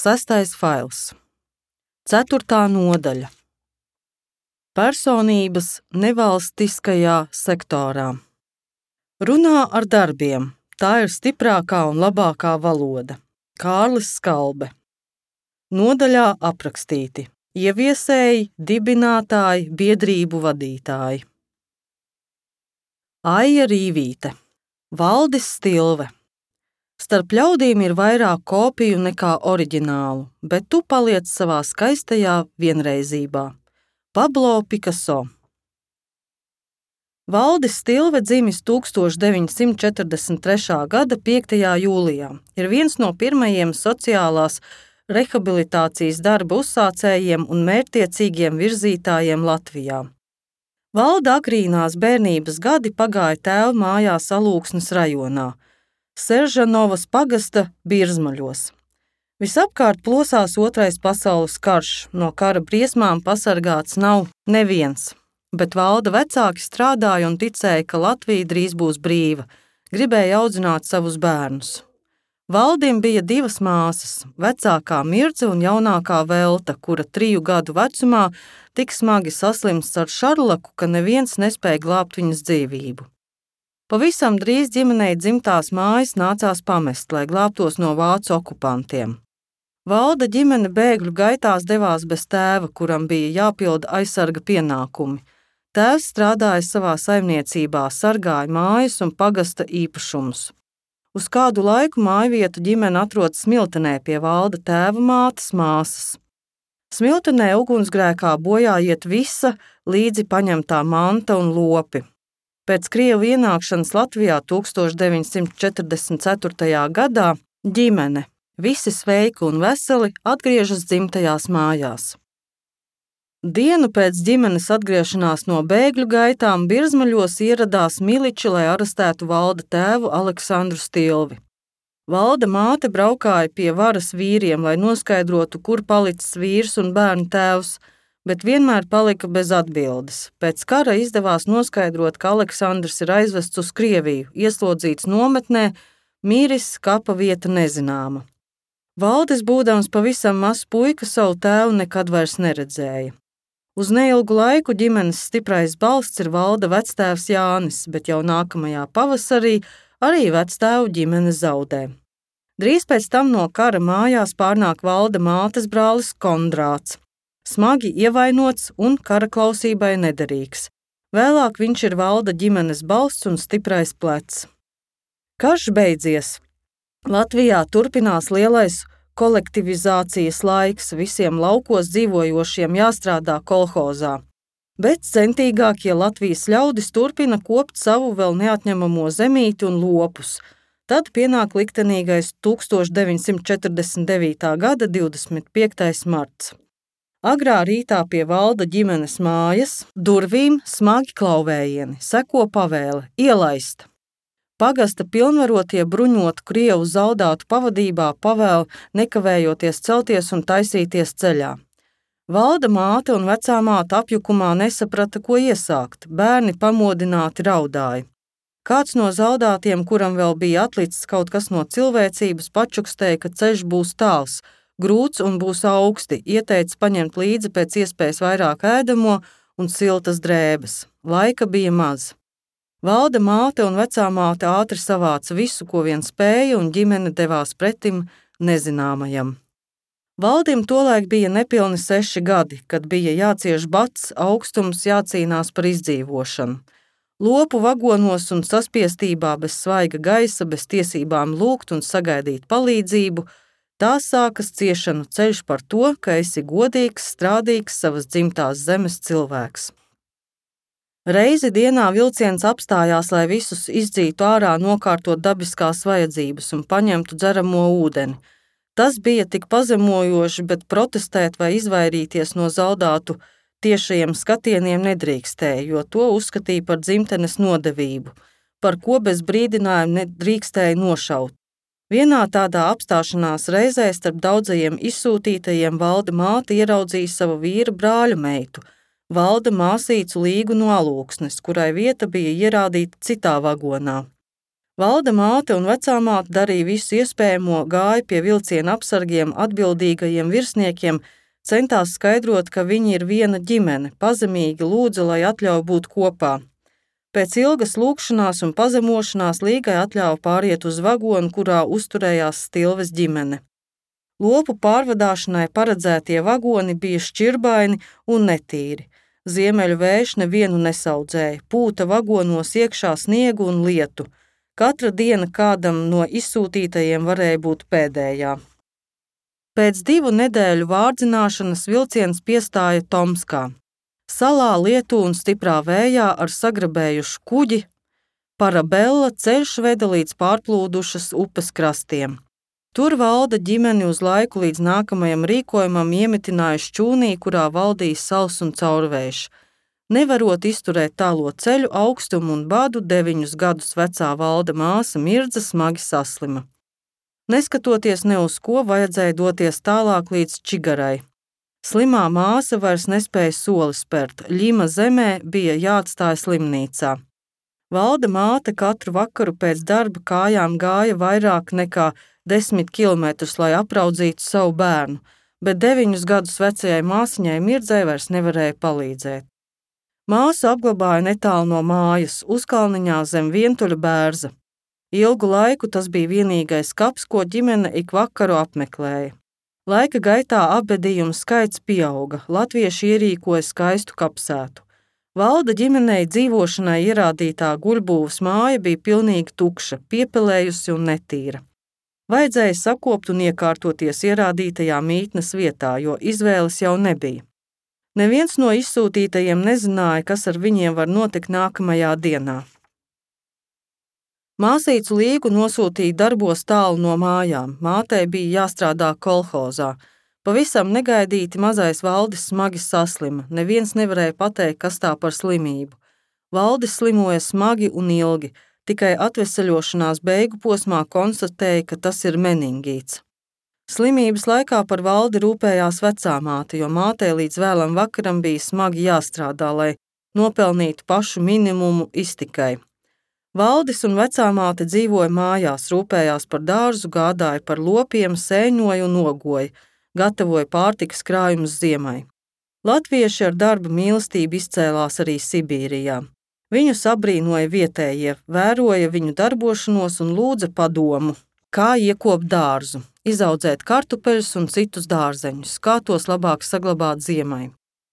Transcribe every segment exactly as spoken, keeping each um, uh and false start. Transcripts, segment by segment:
Sestais fails. Ceturtā nodaļa. Personības nevalstiskajā sektorā. Runā ar darbiem. Tā ir stiprākā un labākā valoda. Kārlis Skalbe. Nodaļā aprakstīti ieviesēji, dibinātāji, biedrību vadītāji. Aija Rīvīte. Valdis Stilve. Starp ļaudīm ir vairāk kopiju nekā oriģinālu, bet tu paliec savā skaistajā vienreizībā. Pablo Picasso. Valdis Stilve dzimis tūkstoš deviņi simti četrdesmit trešā gada piektajā jūlijā. Ir viens no pirmajiem sociālās rehabilitācijas darba uzsācējiem un mērķtiecīgiem virzītājiem Latvijā. Valda agrīnās bērnības gadi pagāja tēva mājās Alūksnes rajonā, Seržanovas pagasta Birzmaļos. Visapkārt plosās Otrais pasaules karš, no kara briesmām pasargāts nav neviens, bet Valda vecāki strādāja un ticēja, ka Latvija drīz būs brīva, gribēja audzināt savus bērnus. Valdim bija divas māsas, vecākā Mirce un jaunākā Velta, kura triju gadu vecumā tik smagi saslimst ar šarlaku, ka neviens nespēja glābt viņas dzīvību. Pavisam drīz ģimenei dzimtās mājas nācās pamest, lai glābtos no vācu okupantiem. Valda ģimene bēgļu gaitās devās bez tēva, kuram bija jāpilda aizsarga pienākumi. Tēvs strādāja savā saimniecībā, sargāja mājas un pagasta īpašumus. Uz kādu laiku mājvietu ģimene atrodas Smiltenē pie Valda tēva mātes māsas. Smiltenē ugunsgrēkā bojā iet visa līdzi paņemtā manta un lopi. Pēc Krievu ienākšanas Latvijā tūkstoš deviņi simti četrdesmit ceturtajā gadā ģimene, visi sveiki un veseli, atgriežas dzimtajās mājās. Dienu pēc ģimenes atgriešanās no bēgļu gaitām Birzmaļos ieradās miliči, lai arestētu Valda tēvu Aleksandru Stilvi. Valda māte braukāja pie varas vīriem, lai noskaidrotu, kur palicis vīrs un bērnu tēvs, bet vienmēr palika bez atbildes. Pēc kara izdevās noskaidrot, ka Aleksandrs ir aizvests uz Krieviju, ieslodzīts nometnē, miris, kapa vieta nezināma. Valdis, būdams pavisam mazs puika, savu tēvu nekad vairs neredzēja. Uz neilgu laiku ģimenes stiprais balsts ir Valda vectēvs Jānis, bet jau nākamajā pavasarī arī vectēvu ģimene zaudē. Drīz pēc tam no kara mājās pārnāk Valda mātes brālis Kondrāts. Smagi ievainots un kara klausībai nederīgs. Vēlāk viņš ir Valda ģimenes balsts un stiprais plecs. Karš beidzies. Latvijā turpinās lielais kolektivizācijas laiks, visiem laukos dzīvojošiem jāstrādā kolhozā. Bet centīgākie Latvijas ļaudis turpina kopt savu vēl neatņemamo zemīti un lopus. Tad pienāk liktenīgais tūkstoš deviņi simti četrdesmit devītā gada divdesmit piektais marts. Agrā rītā pie Valda ģimenes mājas durvīm smagi klauvējieni, seko pavēle – ielaist. Pagasta pilnvarotie bruņotu Krievu zaudātu pavadībā pavēl nekavējoties celties un taisīties ceļā. Valda māte un vecā māte apjukumā nesaprata, ko iesākt, bērni pamodināti raudāja. Kāds no zaudātiem, kuram vēl bija atlicis kaut kas no cilvēcības, pačukstēja, ka ceļš būs tāls, grūts un būs augsti, ieteica paņemt līdzi pēc iespējas vairāk ēdamo un siltas drēbes. Laika bija maz. Valda māte un vecā māte ātri savāca visu, ko vien spēja, un ģimene devās pretim nezināmajam. Valdim tolaik bija nepilni seši gadi, kad bija jācieš bats, augstums, jācīnās par izdzīvošanu. Lopu vagonos un saspiestībā bez svaiga gaisa, bez tiesībām lūgt un sagaidīt palīdzību, tā sākas ciešanu ceļš par to, ka esi godīgs, strādīgs savas dzimtās zemes cilvēks. Reizi dienā vilciens apstājās, lai visus izdzītu ārā, nokārtot dabiskās vajadzības un paņemtu dzeramo ūdeni. Tas bija tik pazemojoši, bet protestēt vai izvairīties no zaudātu tiešajiem skatieniem nedrīkstēja, jo to uzskatīja par dzimtenes nodevību, par ko bez brīdinājuma nedrīkstēja nošaut. Vienā tādā apstāšanās reizē starp daudzajiem izsūtītajiem Valda māte ieraudzīja savu vīra brāļa meitu, Valda māsīcu Līgu no Alūksnes, kurai vieta bija ierādīta citā vagonā. Valda māte un vecāmāte darīja visu iespējamo, gāja pie vilciena apsargiem, atbildīgajiem virsniekiem, centās skaidrot, ka viņi ir viena ģimene, pazemīgi lūdza, lai atļauj būt kopā. Pēc ilgas lūgšanās un pazemošanās Līgai atļāva pāriet uz vagonu, kurā uzturējās Stilves ģimene. Lopu pārvadāšanai paredzētie vagoni bija šķirbaini un netīri. Ziemeļu vējš nevienu nesaudzēja, pūta vagonos iekšā sniegu un lietu. Katra diena kādam no izsūtītajiem varēja būt pēdējā. Pēc divu nedēļu vārdzināšanas vilciens piestāja Tomskā. Salā lietu un stiprā vējā ar sagrabējušu kuģi Parabella ceļš veda līdz pārplūdušas upes krastiem. Tur Valda ģimeni uz laiku līdz nākamajam rīkojumam iemitināja šķūnī, kurā valdīja sauss un caurvējš. Nevarot izturēt tālo ceļu, augstumu un badu, deviņus gadus vecā Valda māsa Mirdza smagi saslima. Neskatoties ne uz ko, vajadzēja doties tālāk līdz Čigarai. Slimā māsa vairs nespēja soli spērt, Ļima zemē bija jāatstāj slimnīcā. Valda māte katru vakaru pēc darba kājām gāja vairāk nekā desmit kilometrus, lai apraudzītu savu bērnu, bet deviņus gadus vecajai māsiņai Mirdzai vairs nevarēja palīdzēt. Māsu apglabāja netālu no mājas, uzkalniņā zem vientuļa bērza. Ilgu laiku tas bija vienīgais kaps, ko ģimene ik vakaru apmeklēja. Laika gaitā apbedījumu skaits pieauga, latvieši ierīkoja skaistu kapsētu. Valda ģimenei dzīvošanai ierādītā guļbūves māja bija pilnīgi tukša, piepelējusi un netīra. Vajadzēja sakopt un iekārtoties ierādītajā mītnes vietā, jo izvēles jau nebija. Neviens no izsūtītajiem nezināja, kas ar viņiem var notikt nākamajā dienā. Māsīcu Līgu nosūtīja darbos tālu no mājām. Mātei bija jāstrādā kolhozā. Pavisam negaidīti mazais Valdis smagi saslima. Neviens nevarēja pateikt, kas tā par slimību. Valdis slimoja smagi un ilgi. Tikai atveseļošanās beigu posmā konstatēja, ka tas ir meningīts. Slimības laikā par Valdi rūpējās vecāmāte, jo mātei līdz vēlam vakaram bija smagi jāstrādā, lai nopelnītu pašu minimumu iztikai. Valdis un vecāmāte dzīvoja mājās, rūpējās par dārzu, gādāja par lopiem, sēņoja un ogoja, gatavoja pārtikas krājumus ziemai. Latvieši ar darba mīlestību izcēlās arī Sibīrijā. Viņus abrīnoja vietējie, vēroja viņu darbošanos un lūdza padomu, kā iekopt dārzu, izaudzēt kartupeļus un citus dārzeņus, kā tos labāk saglabāt ziemai.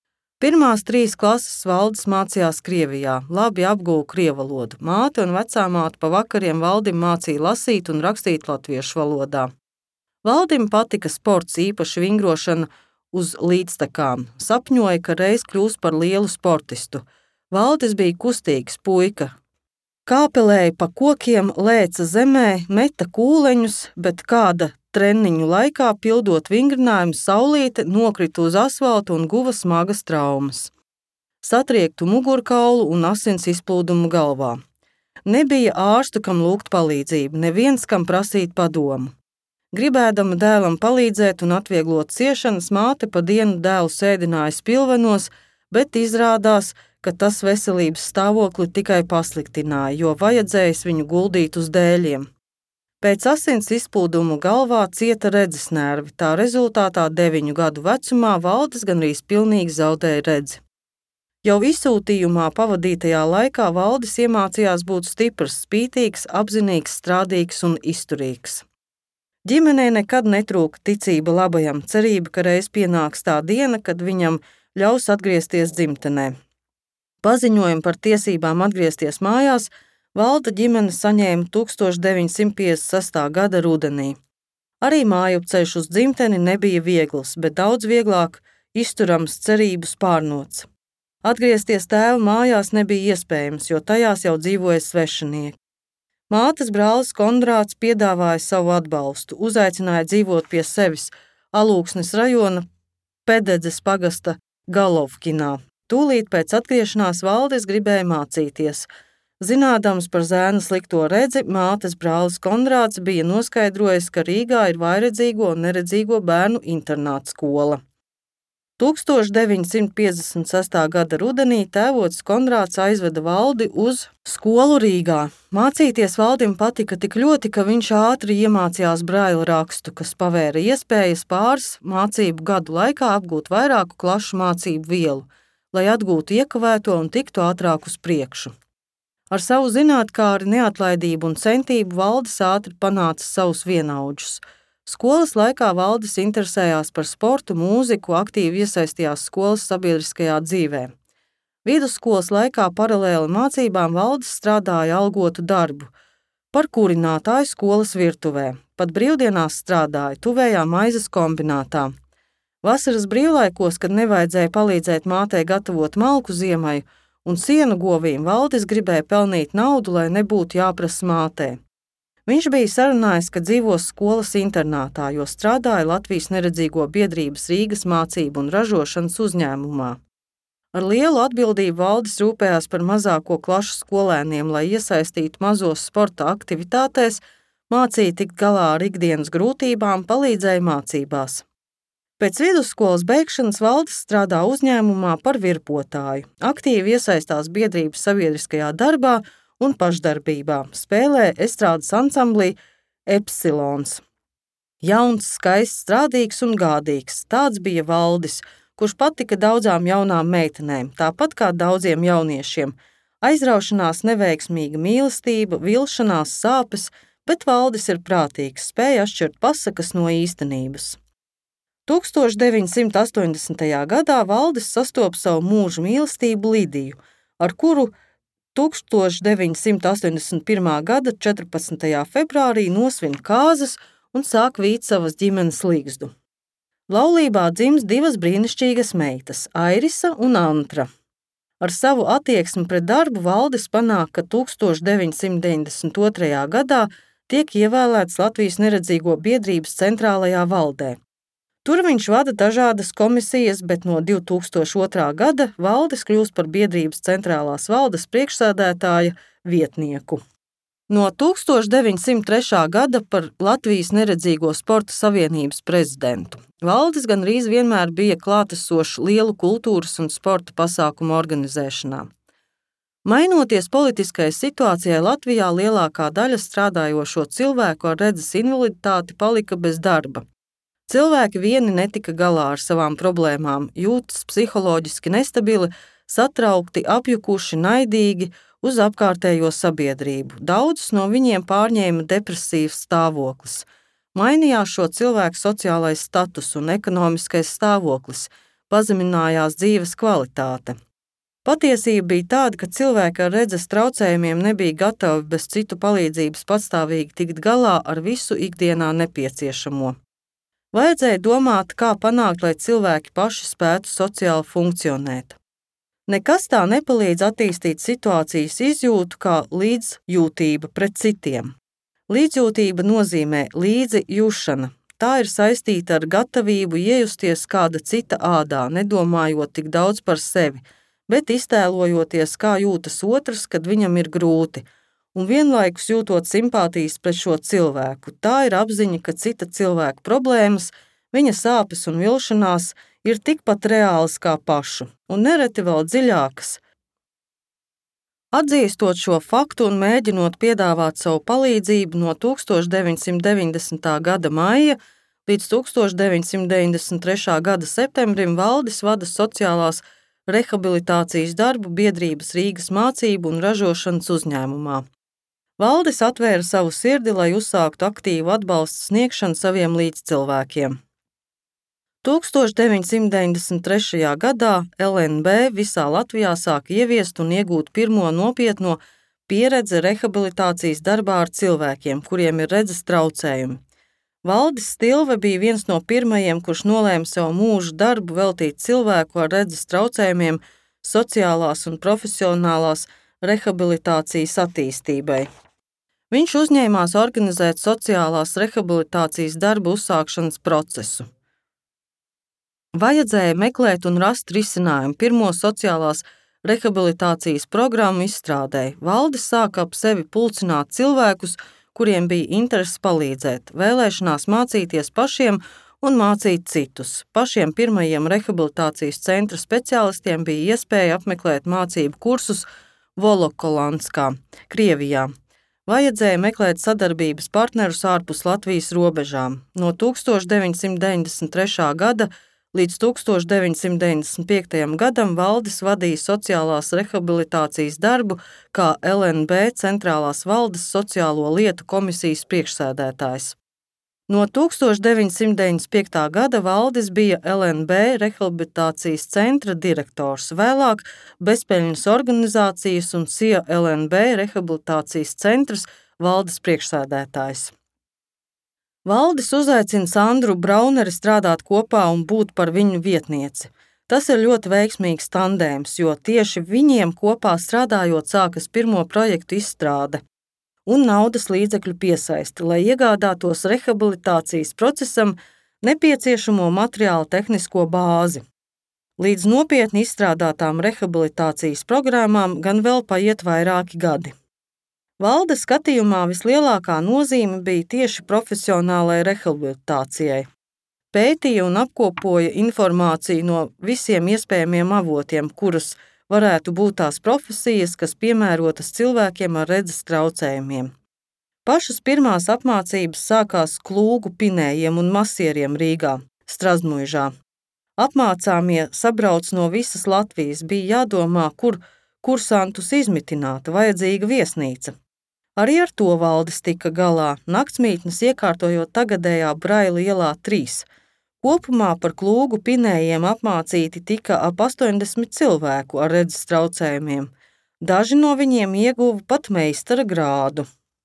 Pirmās trīs klases Valdis mācījās Krievijā, labi apguva krievalodu. Māte un vecāmāte pa vakariem Valdim mācīja lasīt un rakstīt latviešu valodā. Valdim patika sports, īpaši vingrošana uz līdztekām. Sapņoja, ka reiz kļūs par lielu sportistu. Valdis bija kustīgs puika. Kāpelēja pa kokiem, lēca zemē, meta kūleņus, bet kāda treniņu laikā, pildot vingrinājumu, saulīte nokrita uz asfaltu un guva smagas traumas. Satriektu mugurkaulu un asins izplūdumu galvā. Nebija ārstu, kam lūgt palīdzību, neviens, kam prasīt padomu. Gribēdama dēlam palīdzēt un atvieglot ciešanas, māte pa dienu dēlu sēdināja spilvenos, bet izrādās, ka tas veselības stāvokli tikai pasliktināja, jo vajadzējis viņu guldīt uz dēļiem. Pēc asins izplūdumu galvā cieta redzes nervi, tā rezultātā deviņu gadu vecumā Valdis gandrīz pilnīgi zaudēja redzi. Jau izsūtījumā pavadītajā laikā Valdis iemācījās būt stiprs, spītīgs, apzinīgs, strādīgs un izturīgs. Ģimenei nekad netrūka ticība labajam, cerība, ka reiz pienāks tā diena, kad viņam ļaus atgriezties dzimtenē. Paziņojumu par tiesībām atgriezties mājās Valda ģimene saņēma tūkstoš deviņi simti piecdesmit sestā gada rudenī. Arī mājupceļš uz dzimteni nebija viegls, bet daudz vieglāk izturams cerību spārnots. Atgriezties tēva mājās nebija iespējams, jo tajās jau dzīvoja svešinieki. Mātes brālis Kondrāts piedāvāja savu atbalstu, uzaicināja dzīvot pie sevis Alūksnes rajona Pededzes pagasta Galovkinā. Tūlīt pēc atgriešanās Valdis gribēja mācīties. Zinādams par zēna slikto redzi, mātes brālis Kondrāts bija noskaidrojis, ka Rīgā ir vājredzīgo un neredzīgo bērnu internāta skola. tūkstoš deviņsimt piecdesmit sestā gada rudenī tēvocis Konrāds aizveda Valdi uz skolu Rīgā. Mācīties Valdim patika tik ļoti, ka viņš ātri iemācījās braila rakstu, kas pavēra iespējas pāris mācību gadu laikā apgūt vairāku klašu mācību vielu, lai atgūtu iekavēto un tiktu ātrāk uz priekšu. Ar savu zinātkāri, neatlaidību un centību Valdis ātri panāca savus vienaudžus. Skolas laikā Valdis interesējās par sportu, mūziku, aktīvi iesaistījās skolas sabiedriskajā dzīvē. Vidusskolas laikā paralēli mācībām Valdis strādāja algotu darbu, par kurinātāju skolas virtuvē, pat brīvdienās strādāja tuvējā maizes kombinātā. Vasaras brīvlaikos, kad nevajadzēja palīdzēt mātei gatavot malku ziemai un sienu govīm, Valdis gribēja pelnīt naudu, lai nebūtu jāprasa mātei. Viņš bija sarunājis, ka dzīvos skolas internātā, jo strādāja Latvijas neredzīgo biedrības Rīgas mācību un ražošanas uzņēmumā. Ar lielu atbildību Valdis rūpējās par mazāko klašu skolēniem, lai iesaistītu mazos sporta aktivitātēs, mācīja tikt galā ar ikdienas grūtībām, palīdzēja mācībās. Pēc vidusskolas beigšanas Valdis strādā uzņēmumā par virpotāju, aktīvi iesaistās biedrības sabiedriskajā darbā un pašdarbībā, spēlē estrādes ansamblī Epsilons. Jauns, skaists, strādīgs un gādīgs, tāds bija Valdis, kurš patika daudzām jaunām meitenēm, tāpat kā daudziem jauniešiem. Aizraušanās, neveiksmīga mīlestība, vilšanās, sāpes, bet Valdis ir prātīgs, spēja atšķirt pasakas no īstenības. tūkstoš deviņsimt astoņdesmitajā gadā Valdis sastopa savu mūža mīlestību Lidiju, ar kuru tūkstoš deviņsimt astoņdesmit pirmā gada četrpadsmitajā februārī nosvin kāzas un sāk vīt savas ģimenes ligzdu. Laulībā dzims divas brīnišķīgas meitas, Airisa un Antra. Ar savu attieksmi pret darbu Valdis panāk, ka tūkstoš deviņsimt deviņdesmit otrajā gadā tiek ievēlēts Latvijas neredzīgo biedrības centrālajā valdē. Tur viņš vada dažādas komisijas, bet no divi tūkstoši otrā gada Valdis kļūst par biedrības centrālās valdes priekšsēdētāja vietnieku. No tūkstoš deviņsimt trešā gada par Latvijas neredzīgo sporta savienības prezidentu. Valdis gandrīz vienmēr bija klātesošs lielu kultūras un sporta pasākumu organizēšanā. Mainoties politiskajai situācijai Latvijā, lielākā daļa strādājošo cilvēku ar redzes invaliditāti palika bez darba. Cilvēki vieni netika galā ar savām problēmām, jūtas psiholoģiski nestabili, satraukti, apjukuši, naidīgi uz apkārtējo sabiedrību. Daudzus no viņiem pārņēma depresīvs stāvoklis. Mainījās šo cilvēku sociālais status un ekonomiskais stāvoklis, pazeminājās dzīves kvalitāte. Patiesība bija tāda, ka cilvēki ar redzes traucējumiem nebija gatavi bez citu palīdzības patstāvīgi tikt galā ar visu ikdienā nepieciešamo. Vajadzēja domāt, kā panākt, lai cilvēki paši spētu sociāli funkcionēt. Nekas tā nepalīdz attīstīt situācijas izjūtu kā līdzjūtība pret citiem. Līdzjūtība nozīmē līdzi jūšana. Tā ir saistīta ar gatavību iejusties kāda cita ādā, nedomājot tik daudz par sevi, bet iztēlojoties, kā jūtas otrs, kad viņam ir grūti, un vienlaikus jūtot simpātijas pret šo cilvēku. Tā ir apziņa, ka cita cilvēka problēmas, viņa sāpes un vilšanās ir tikpat reālas kā pašu, un nereti vēl dziļākas. Atzīstot šo faktu un mēģinot piedāvāt savu palīdzību no tūkstoš deviņsimt deviņdesmitā gada maija līdz tūkstoš deviņsimt deviņdesmit trešā gada septembrim, Valdis vada sociālās rehabilitācijas darbu biedrības Rīgas mācību un ražošanas uzņēmumā. Valdis atvēra savu sirdi, lai uzsāktu aktīvu atbalstu sniegšanu saviem līdzcilvēkiem. tūkstoš deviņsimt deviņdesmit trešajā gadā L N B visā Latvijā sāk ieviest un iegūt pirmo nopietno pieredzi rehabilitācijas darbā ar cilvēkiem, kuriem ir redzes traucējumi. Valdis Stilve bija viens no pirmajiem, kurš nolēma savu mūža darbu veltīt cilvēku ar redzes traucējumiem sociālās un profesionālās rehabilitācijas attīstībai. Viņš uzņēmās organizēt sociālās rehabilitācijas darbu uzsākšanas procesu. Vajadzēja meklēt un rast risinājumu pirmo sociālās rehabilitācijas programmu izstrādē. Valdis sāka ap sevi pulcināt cilvēkus, kuriem bija interese palīdzēt, vēlēšanās mācīties pašiem un mācīt citus. Pašiem pirmajiem rehabilitācijas centra speciālistiem bija iespēja apmeklēt mācību kursus Volokolanskā, Krievijā. Vajadzēja meklēt sadarbības partnerus ārpus Latvijas robežām. No tūkstoš deviņsimt deviņdesmit trešā gada līdz tūkstoš deviņsimt deviņdesmit piektajam gadam Valdis vadīja sociālās rehabilitācijas darbu kā L N B Centrālās valdes sociālo lietu komisijas priekšsēdētājs. No tūkstoš deviņsimt deviņdesmit piektā gada Valdis bija L N B rehabilitācijas centra direktors, vēlāk bezpeļņas organizācijas un S I A L N B rehabilitācijas centras valdes priekšsēdētājs. Valdis uzaicina Sandru Brauneri strādāt kopā un būt par viņu vietnieci. Tas ir ļoti veiksmīgs tandēms, jo tieši viņiem kopā strādājot sākas pirmo projektu izstrāde un naudas līdzekļu piesaisti, lai iegādātos rehabilitācijas procesam nepieciešamo materiālu tehnisko bāzi. Līdz nopietni izstrādātām rehabilitācijas programmām gan vēl paiet vairāki gadi. Valdes skatījumā vislielākā nozīme bija tieši profesionālajai rehabilitācijai. Pētīja un apkopoja informāciju no visiem iespējamiem avotiem, kuras varētu būt tās profesijas, kas piemērotas cilvēkiem ar redzes traucējumiem. Pašas pirmās apmācības sākās klūgu pinējiem un masieriem Rīgā, Strazdmuižā. Apmācāmie sabrauc no visas Latvijas, bija jādomā, kur kursantus izmitināt, vajadzīga viesnīca. Arī ar to Valdis tika galā, naktsmītnes iekārtojot tagadējā Braila ielā trīs. Kopumā par klūgu pinējiem apmācīti tika ap astoņdesmit cilvēku ar redzes traucējumiem. Daži no viņiem ieguva pat meistara grādu.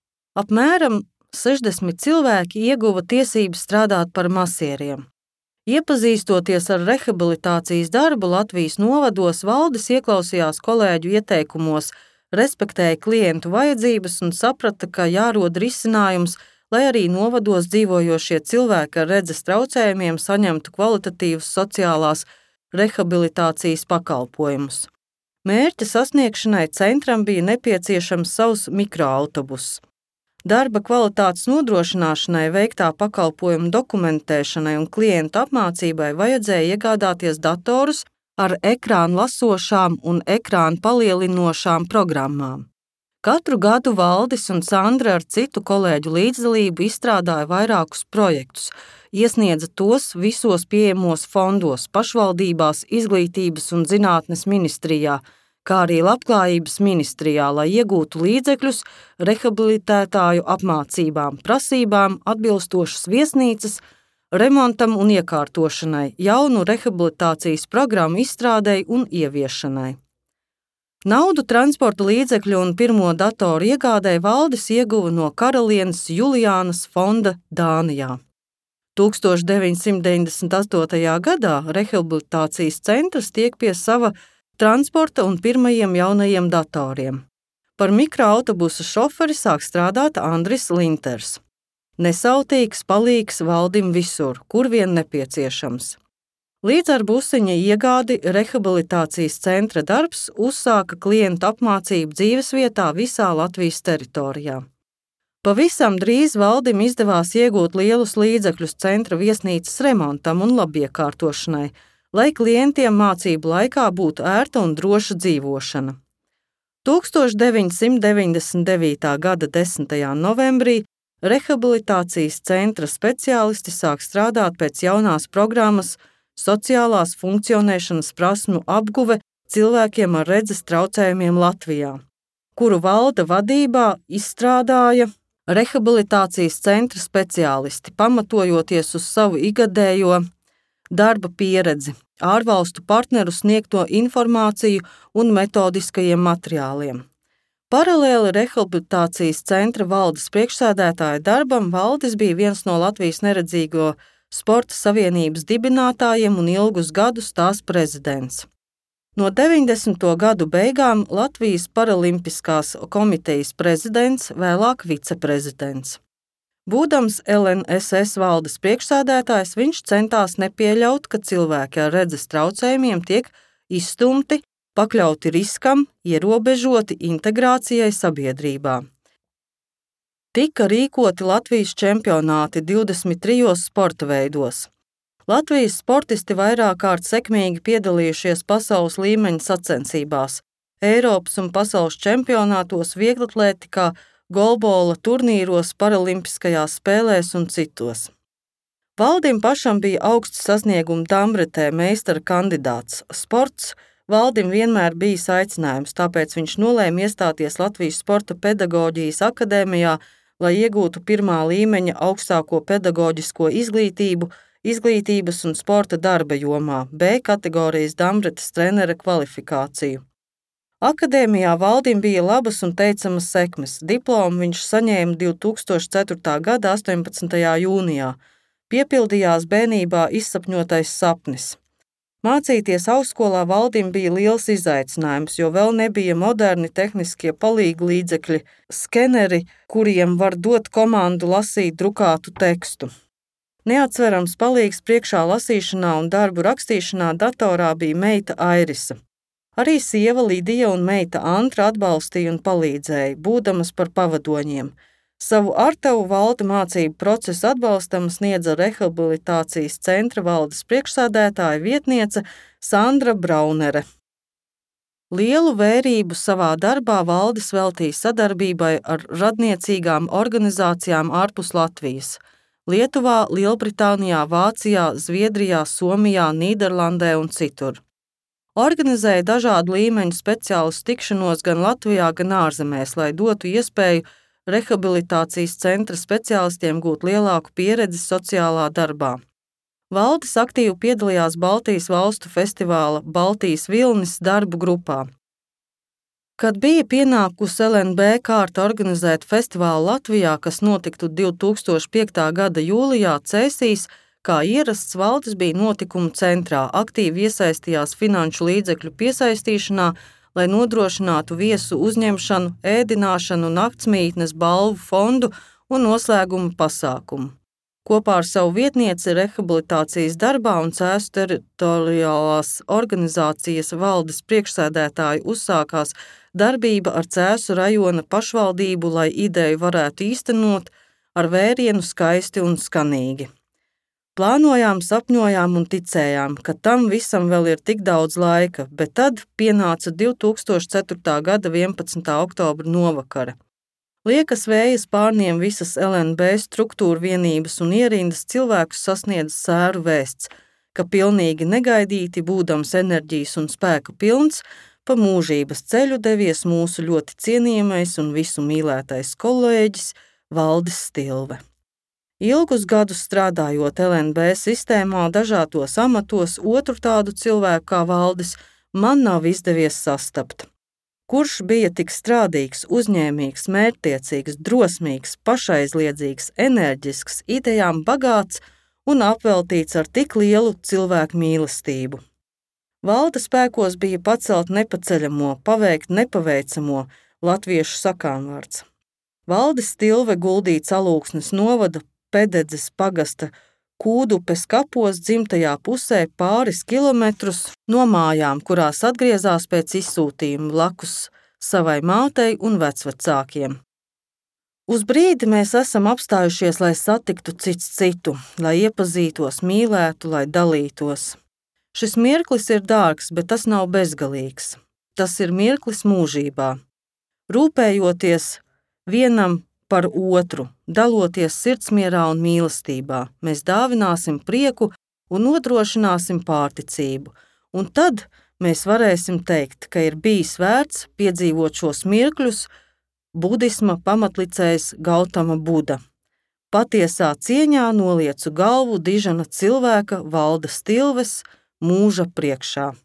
Apmēram sešdesmit cilvēki ieguva tiesības strādāt par masieriem. Iepazīstoties ar rehabilitācijas darbu Latvijas novados, Valdis ieklausījās kolēģu ieteikumos, respektēja klientu vajadzības un saprata, ka jārod risinājums, lai arī novados dzīvojošie cilvēki ar redzes traucējumiem saņemtu kvalitatīvus sociālās rehabilitācijas pakalpojumus. Mērķa sasniegšanai centram bija nepieciešams savs mikroautobuss. Darba kvalitātes nodrošināšanai, veiktā pakalpojuma dokumentēšanai un klientu apmācībai vajadzēja iegādāties datorus ar ekrānu lasošām un ekrānu palielinošām programmām. Katru gadu Valdis un Sandra ar citu kolēģu līdzdalību izstrādāja vairākus projektus, iesniedza tos visos pieejamos fondos, pašvaldībās, izglītības un zinātnes ministrijā, kā arī labklājības ministrijā, lai iegūtu līdzekļus rehabilitētāju apmācībām, prasībām, atbilstošas viesnīcas, remontam un iekārtošanai, jaunu rehabilitācijas programmu izstrādei un ieviešanai. Naudu transporta līdzekļu un pirmo datoru iegādēji Valdis ieguva no karalienes Juliānas fonda Dānijā. tūkstoš deviņsimt deviņdesmit astotajā gadā rehabilitācijas centrs tiek pie sava transporta un pirmajiem jaunajiem datoriem. Par mikroautobusa šoferi sāk strādāt Andris Linters. Nesautīgs palīgs Valdim visur, kur vien nepieciešams. Līdz ar busiņa iegādi rehabilitācijas centra darbs uzsāka klientu apmācību dzīvesvietā visā Latvijas teritorijā. Pavisam drīz Valdim izdevās iegūt lielus līdzekļus centra viesnīcas remontam un labiekārtošanai, lai klientiem mācību laikā būtu ērta un droša dzīvošana. tūkstoš deviņsimt deviņdesmit devītā gada desmitajā novembrī rehabilitācijas centra speciālisti sāk strādāt pēc jaunās programmas Sociālās funkcionēšanas prasmu apguve cilvēkiem ar redzes traucējumiem Latvijā, kuru valda vadībā izstrādāja rehabilitācijas centra speciālisti, pamatojoties uz savu igadējo darba pieredzi, ārvalstu partneru sniegto informāciju un metodiskajiem materiāliem. Paralēli rehabilitācijas centra valdes priekšsēdētāja darbam Valdis bija viens no Latvijas neredzīgo sporta savienības dibinātājiem un ilgus gadus tās prezidents. No deviņdesmito gadu beigām Latvijas Paralimpiskās komitejas prezidents, vēlāk viceprezidents. Būdams L N S S valdes priekšsēdētājs, viņš centās nepieļaut, ka cilvēki ar redzes traucējumiem tiek izstumti, pakļauti riskam, ierobežoti integrācijai sabiedrībā. Tika rīkoti Latvijas čempionāti divdesmit trijos sporta veidos. Latvijas sportisti vairāk kārt sekmīgi piedalījušies pasaules līmeņa sacensībās, Eiropas un pasaules čempionātos, vieglatlētikā, golbola turnīros, paralimpiskajās spēlēs un citos. Valdim pašam bija augsts sasnieguma Dambretē meistara kandidāts. Sports Valdim vienmēr bijis aicinājums, tāpēc viņš nolēma iestāties Latvijas Sporta pedagoģijas akadēmijā, lai iegūtu pirmā līmeņa augstāko pedagoģisko izglītību, izglītības un sporta darba jomā, B kategorijas Dambretes trenera kvalifikāciju. Akadēmijā Valdim bija labas un teicamas sekmes. Diplomu viņš saņēma divi tūkstoši ceturtā gada astoņpadsmitajā jūnijā. Piepildījās bērnībā izsapņotais sapnis. Mācīties augstskolā Valdim bija liels izaicinājums, jo vēl nebija moderni tehniskie palīgu līdzekļi, skeneri, kuriem var dot komandu lasīt drukātu tekstu. Neatsverams palīgs priekšā lasīšanā un darbu rakstīšanā datorā bija meita Airisa. Arī sieva Lidija un meita Antra atbalstīja un palīdzēja, būdamas par pavadoņiem. Savu artavu valda mācību procesu atbalstam sniedza rehabilitācijas centra valdes priekšsēdētāja vietniece Sandra Braunere. Lielu vērību savā darbā Valdis veltīja sadarbībai ar radniecīgām organizācijām ārpus Latvijas – Lietuvā, Lielbritānijā, Vācijā, Zviedrijā, Somijā, Nīderlandē un citur. Organizēja dažādu līmeņu speciālistu tikšanos gan Latvijā, gan ārzemēs, lai dotu iespēju rehabilitācijas centra speciālistiem gūt lielāku pieredzi sociālā darbā. Valdis aktīvi piedalījās Baltijas valstu festivāla Baltijas vilnis darbu grupā. Kad bija pienākusi L N B kārta organizēt festivālu Latvijā, kas notiktu divi tūkstoši piektā gada jūlijā Cēsīs, kā ierasts Valdis bija notikumu centrā, aktīvi iesaistījās finanšu līdzekļu piesaistīšanā, lai nodrošinātu viesu uzņemšanu, ēdināšanu, naktsmītnes, balvu fondu un noslēguma pasākumu. Kopā ar savu vietnieci rehabilitācijas darbā un Cēsu teritoriālās organizācijas valdes priekšsēdētāju uzsākās darbība ar Cēsu rajona pašvaldību, lai ideju varētu īstenot ar vērienu skaisti un skanīgi. Plānojām, sapņojām un ticējām, ka tam visam vēl ir tik daudz laika, bet tad pienāca divi tūkstoši ceturtā gada vienpadsmitā oktobra novakara. Liekas vējas pārniem visas L N B struktūra vienības un ierindas cilvēkus sasniedz sēru vēsts, ka pilnīgi negaidīti, būdams enerģijas un spēka pilns, pa mūžības ceļu devies mūsu ļoti cienījamais un visu mīlētais kolēģis Valdis Stilve. Ilgus gadus strādājot L N B sistēmā dažādos amatos, otru tādu cilvēku kā Valdis man nav izdevies sastapt. Kurš bija tik strādīgs, uzņēmīgs, mērķtiecīgs, drosmīgs, pašaizliedzīgs, enerģisks, idejām bagāts un apveltīts ar tik lielu cilvēku mīlestību. Valda spēkos bija pacelt nepaceļamo, paveikt nepaveicamo, latviešu sakāmvārds. Valdis Stilve guldīts Alūksnes novada Pededzes pagasta Kūdupes kapos dzimtajā pusē pāris kilometrus no mājām, kurās atgriezās pēc izsūtījuma blakus savai mātei un vecvecākiem. Uz brīdi mēs esam apstājušies, lai satiktu cits citu, lai iepazītos, mīlētu, lai dalītos. Šis mirklis ir dārgs, bet tas nav bezgalīgs. Tas ir mirklis mūžībā. Rūpējoties vienam par otru, daloties sirdsmierā un mīlestībā, mēs dāvināsim prieku un nodrošināsim pārticību, un tad mēs varēsim teikt, ka ir bijis vērts piedzīvot šos mirkļus budisma pamatlicējs Gautama Buda. Patiesā cieņā noliecu galvu dižana cilvēka Valda Stilves mūža priekšā.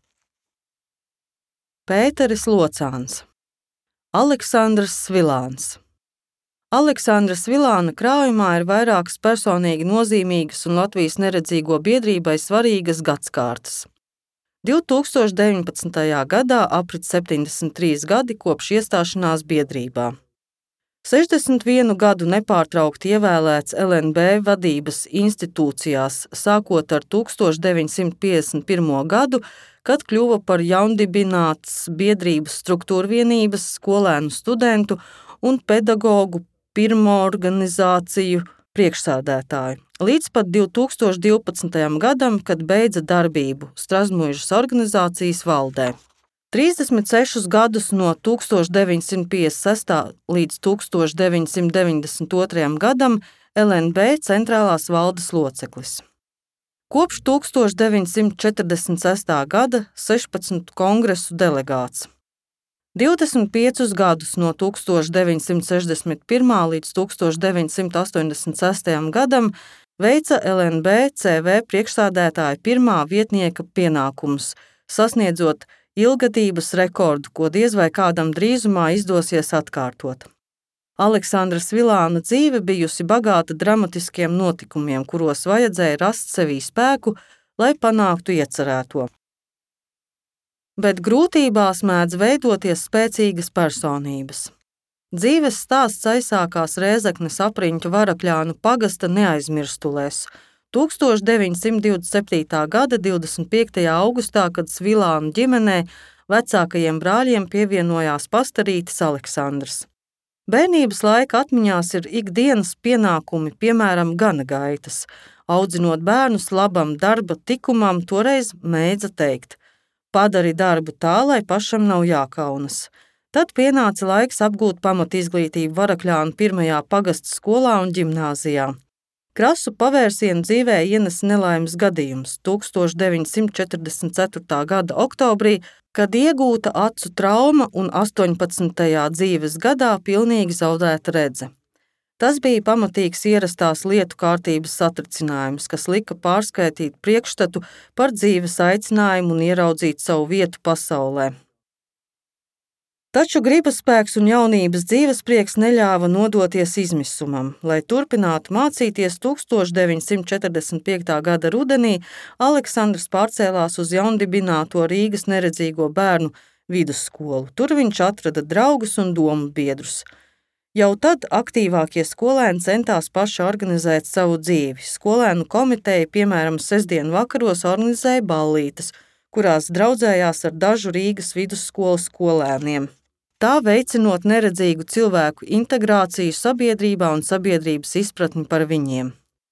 Pēteris Locāns. Aleksandrs Svilāns. Aleksandra Svilāna krājumā ir vairākas personīgi nozīmīgas un Latvijas neredzīgo biedrībai svarīgas gadskārtas. divi tūkstoši deviņpadsmitajā gadā aprit septiņdesmit trīs gadi kopš iestāšanās biedrībā. sešdesmit vienu gadu nepārtraukti ievēlēts L N B vadības institūcijās, sākot ar tūkstoš deviņsimt piecdesmit pirmo gadu, kad kļuva par jaundibinātas biedrības struktūrvienības, skolēnu studentu un pedagogu pirmo organizāciju priekšsādētāju. līdz pat divtūkstoš divpadsmitajam gadam, kad beidza darbību Strazmuižas organizācijas valdē. trīsdesmit sešus gadus no tūkstoš deviņsimt piecdesmit sestā līdz tūkstoš deviņsimt deviņdesmit otrajam gadam L N B centrālās valdes loceklis. Kopš tūkstoš deviņsimt četrdesmit sestā gada sešpadsmit kongresu delegāts. divdesmit piecus gadus no tūkstoš deviņsimt sešdesmit pirmā līdz tūkstoš deviņsimt astoņdesmit sestajam gadam veica L N B C V priekšsēdētāja pirmā vietnieka pienākumus, sasniedzot ilgadības rekordu, ko diez vai kādam drīzumā izdosies atkārtot. Aleksandra Svilāna dzīve bijusi bagāta dramatiskiem notikumiem, kuros vajadzēja rast sevī spēku, lai panāktu iecerēto. Bet grūtībās mēdz veidoties spēcīgas personības. Dzīves stāsts aizsākās Rēzeknes apriņķu Varakļānu pagasta neaizmirstulēs. tūkstoš deviņsimt divdesmit septītā gada divdesmit piektajā augustā, kad Svilānu ģimenē vecākajiem brāļiem pievienojās pastarītis Aleksandrs. Bērnības laika atmiņās ir ikdienas pienākumi, piemēram, gana gaitas. Audzinot bērnus labam darba tikumam, toreiz mēdza teikt: padari darbu tā, lai pašam nav jākaunas. Tad pienāca laiks apgūt pamatizglītību Varakļānu pirmajā pagasta skolā un ģimnāzijā. Krasu pavērsienu dzīvē ienes nelaimes gadījums tūkstoš deviņsimt četrdesmit ceturtā gada oktobrī, kad iegūta acu trauma un astoņpadsmitajā dzīves gadā pilnīgi zaudēta redze. Tas bija pamatīgs ierastās lietu kārtības satricinājums, kas lika pārskaitīt priekšstatu par dzīves aicinājumu un ieraudzīt savu vietu pasaulē. Taču gribaspēks un jaunības dzīvesprieks neļāva nodoties izmisumam. Lai turpinātu mācīties, tūkstoš deviņsimt četrdesmit piektā gada rudenī Aleksandrs pārcēlās uz jaundibināto Rīgas neredzīgo bērnu vidusskolu. Tur viņš atrada draugus un domu biedrus. Jau tad aktīvākie skolēni centās paši organizēt savu dzīvi. Skolēnu komiteja, piemēram, sestdien vakaros organizēja ballītes, kurās draudzējās ar dažu Rīgas vidusskolas skolēniem. Tā veicinot neredzīgu cilvēku integrāciju sabiedrībā un sabiedrības izpratni par viņiem.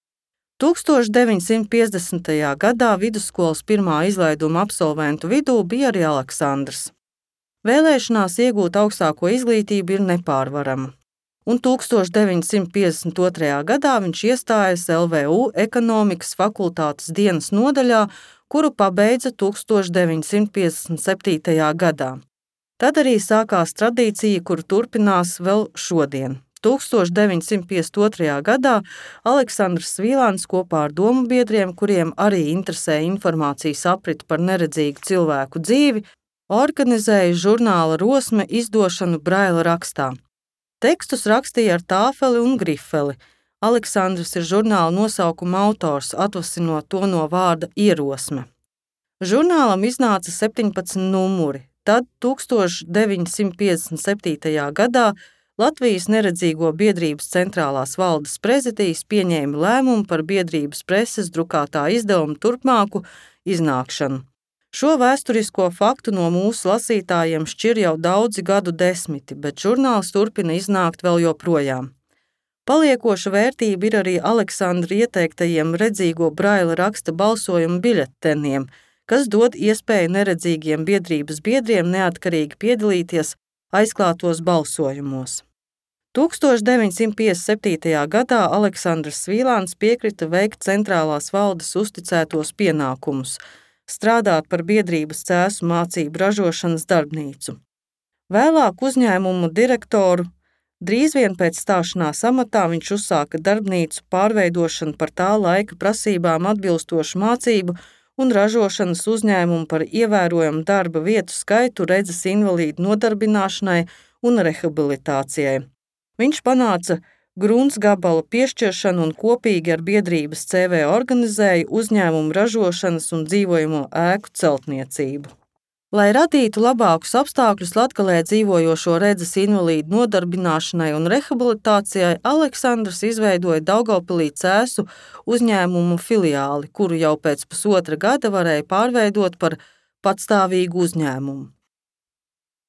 tūkstoš deviņsimt piecdesmitajā gadā vidusskolas pirmā izlaiduma absolventu vidū bija arī Aleksandrs. Vēlēšanās iegūt augstāko izglītību ir nepārvarama, un tūkstoš deviņsimt piecdesmit otrajā gadā viņš iestājas L V U ekonomikas fakultātes dienas nodaļā, kuru pabeidza tūkstoš deviņsimt piecdesmit septītajā gadā. Tad arī sākās tradīcija, kuru turpinās vēl šodien. tūkstoš deviņsimt piecdesmit otrajā gadā Aleksandrs Svilāns kopā ar domu biedriem, kuriem arī interesē informācijas apriti par neredzīgu cilvēku dzīvi, organizēja žurnāla Rosme izdošanu braila rakstā. Tekstus rakstīja ar tāfeli un grifeli. Aleksandrs ir žurnāla nosaukuma autors, atvasinot to no vārda ierosme. Žurnālam iznāca septiņpadsmit numuri. Tad tūkstoš deviņsimt piecdesmit septītajā gadā Latvijas neredzīgo biedrības centrālās valdes prezidijs pieņēma lēmumu par biedrības preses drukātā izdevuma turpmāku iznākšanu. Šo vēsturisko faktu no mūsu lasītājiem šķir jau daudzi gadu desmiti, bet žurnāls turpina iznākt vēl joprojām. Paliekoša vērtība ir arī Aleksandra ieteiktajiem redzīgo braila raksta balsojumu biļeteniem, kas dod iespēju neredzīgiem biedrības biedriem neatkarīgi piedalīties aizklātos balsojumos. tūkstoš deviņsimt piecdesmit septītajā gadā Aleksandrs Svilāns piekrita veikt centrālās valdes uzticētos pienākumus, strādāt par biedrības cēsu mācību ražošanas darbnīcu. Vēlāk uzņēmumu direktoru, drīz vien pēc stāšanās amatā viņš uzsāka darbnīcu pārveidošanu par tā laika prasībām atbilstošu mācību un ražošanas uzņēmumu par ievērojamu darba vietu skaitu redzes invalīdu nodarbināšanai un rehabilitācijai. Viņš panāca gruntsgabala piešķiršanu un kopīgi ar biedrības C V organizēja uzņēmumu ražošanas un dzīvojamo ēku celtniecību. Lai radītu labākus apstākļus Latgalē dzīvojošo redzes invalīdu nodarbināšanai un rehabilitācijai, Aleksandrs izveidoja Daugavpilī cēsu uzņēmumu filiāli, kuru jau pēc pusotra gada varēja pārveidot par patstāvīgu uzņēmumu.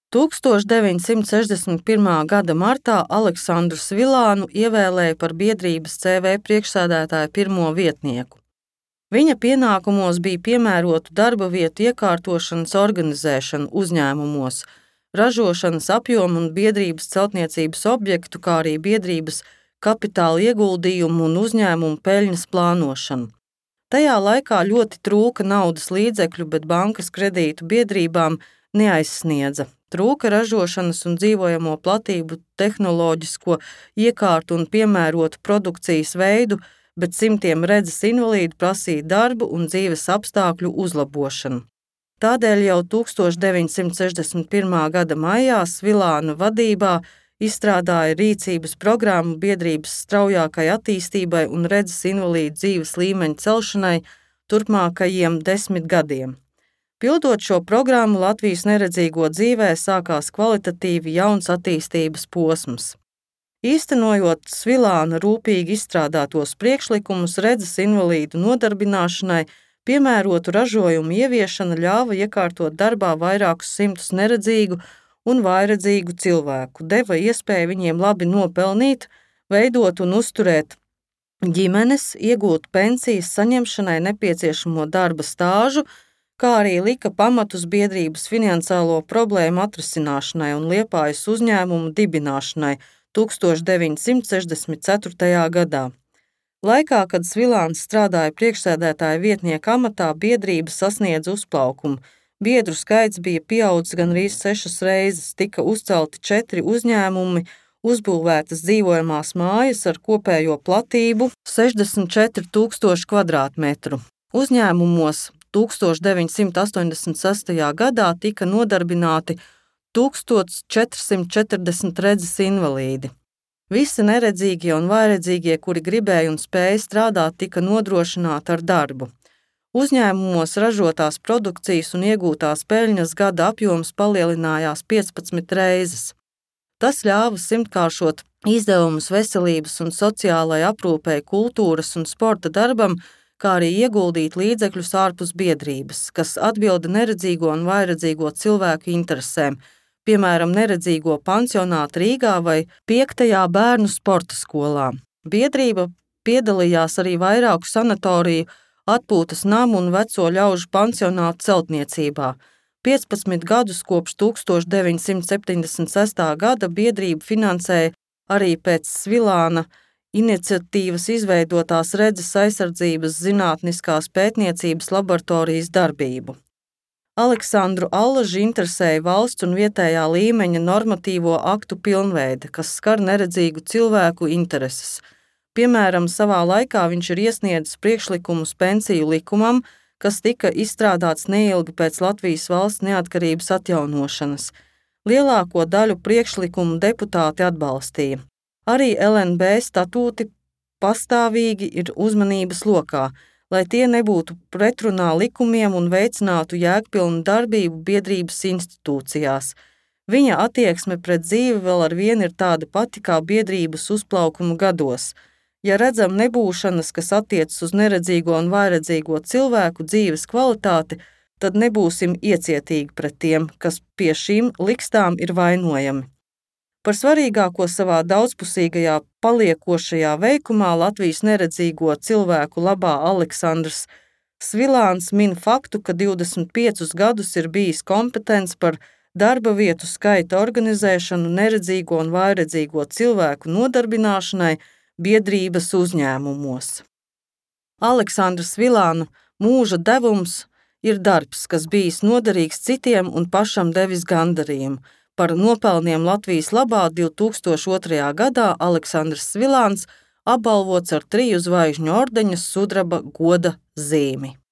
tūkstoš deviņsimt sešdesmit pirmā gada martā Aleksandru Svilānu ievēlēja par biedrības C V priekšsēdētāja pirmo vietnieku. Viņa pienākumos bija piemērotu darba vietu iekārtošanas organizēšana uzņēmumos, ražošanas apjomu un biedrības celtniecības objektu, kā arī biedrības kapitāla ieguldījumu un uzņēmumu peļņas plānošanu. Tajā laikā ļoti trūka naudas līdzekļu, bet bankas kredītu biedrībām neaizsniedza. Trūka ražošanas un dzīvojamo platību, tehnoloģisko iekārtu un piemērotu produkcijas veidu, bet simtiem redzes invalīdu prasīja darbu un dzīves apstākļu uzlabošanu. Tādēļ jau tūkstoš deviņsimt sešdesmit pirmā gada maijā Svilāna vadībā izstrādāja rīcības programmu biedrības straujākai attīstībai un redzes invalīdu dzīves līmeņa celšanai turpmākajiem desmit gadiem. Pildot šo programmu, Latvijas neredzīgo dzīvē sākās kvalitatīvi jauns attīstības posms. Īstenojot Svilāna rūpīgi izstrādātos priekšlikumus redzes invalīdu nodarbināšanai, piemērotu ražojumu ieviešana ļāva iekārtot darbā vairākus simtus neredzīgu un vājredzīgu cilvēku, deva iespēju viņiem labi nopelnīt, veidot un uzturēt ģimenes, iegūt pensijas saņemšanai nepieciešamo darba stāžu, kā arī lika pamatus biedrības finansiālo problēmu atrisināšanai un Liepājas uzņēmumu dibināšanai tūkstoš deviņsimt sešdesmit ceturtajā gadā. Laikā, kad Svilāns strādāja priekšsēdētāja vietnieka amatā, biedrība sasniedza uzplaukumu. Biedru skaits bija pieaudzis gandrīz sešas reizes, tika uzcelti četri uzņēmumi, uzbūvētas dzīvojamās mājas ar kopējo platību sešdesmit četri tūkstoši kvadrātmetru. Uzņēmumos tūkstoš deviņsimt astoņdesmit sestajā gadā tika nodarbināti tūkstoš četrsimt četrdesmit redzes invalīdi. Visi neredzīgie un vājredzīgie, kuri gribēja un spēja strādāt, tika nodrošināti ar darbu. Uzņēmumos ražotās produkcijas un iegūtās peļņas gada apjoms palielinājās piecpadsmit reizes. Tas ļāva simtkāršot izdevumus veselības un sociālai aprūpei, kultūras un sporta darbam, kā arī ieguldīt līdzekļus ārpus biedrības, kas atbilda neredzīgo un vājredzīgo cilvēku interesēm, piemēram, neredzīgo pansionātu Rīgā vai piektajā bērnu sporta skolā. Biedrība piedalījās arī vairāku sanatoriju, atpūtas namu un veco ļaužu pansionātu celtniecībā. piecpadsmit gadus kopš tūkstoš deviņsimt septiņdesmit sestā gada biedrība finansēja arī pēc Svilāna iniciatīvas izveidotās redzes aizsardzības zinātniskās pētniecības laboratorijas darbību. Aleksandru Allaži interesēja valsts un vietējā līmeņa normatīvo aktu pilnveide, kas skar neredzīgu cilvēku intereses. Piemēram, savā laikā viņš ir iesniedzis priekšlikumus pensiju likumam, kas tika izstrādāts neilgi pēc Latvijas valsts neatkarības atjaunošanas. Lielāko daļu priekšlikumu deputāti atbalstīja. Arī L N B statūti pastāvīgi ir uzmanības lokā, lai tie nebūtu pretrunā likumiem un veicinātu jēgpilnu darbību biedrības institūcijās. Viņa attieksme pret dzīvi vēl ar vienu ir tāda pati kā biedrības uzplaukuma gados. Ja redzam nebūšanas, kas attiecas uz neredzīgo un vājredzīgo cilvēku dzīves kvalitāti, tad nebūsim iecietīgi pret tiem, kas pie šīm likstām ir vainojami. Par svarīgāko savā daudzpusīgajā paliekošajā veikumā Latvijas neredzīgo cilvēku labā Aleksandrs Svilāns min faktu, ka divdesmit piecus gadus ir bijis kompetents par darba vietu skaita organizēšanu neredzīgo un vājredzīgo cilvēku nodarbināšanai biedrības uzņēmumos. Aleksandra Svilāna mūža devums ir darbs, kas bijis noderīgs citiem un pašam devis gandarījumu. Par nopelniem Latvijas labā divtūkstoš otrajā gadā Aleksandrs Svilāns apbalvots ar triju zvaigžņu ordeņa sudraba goda zīmi.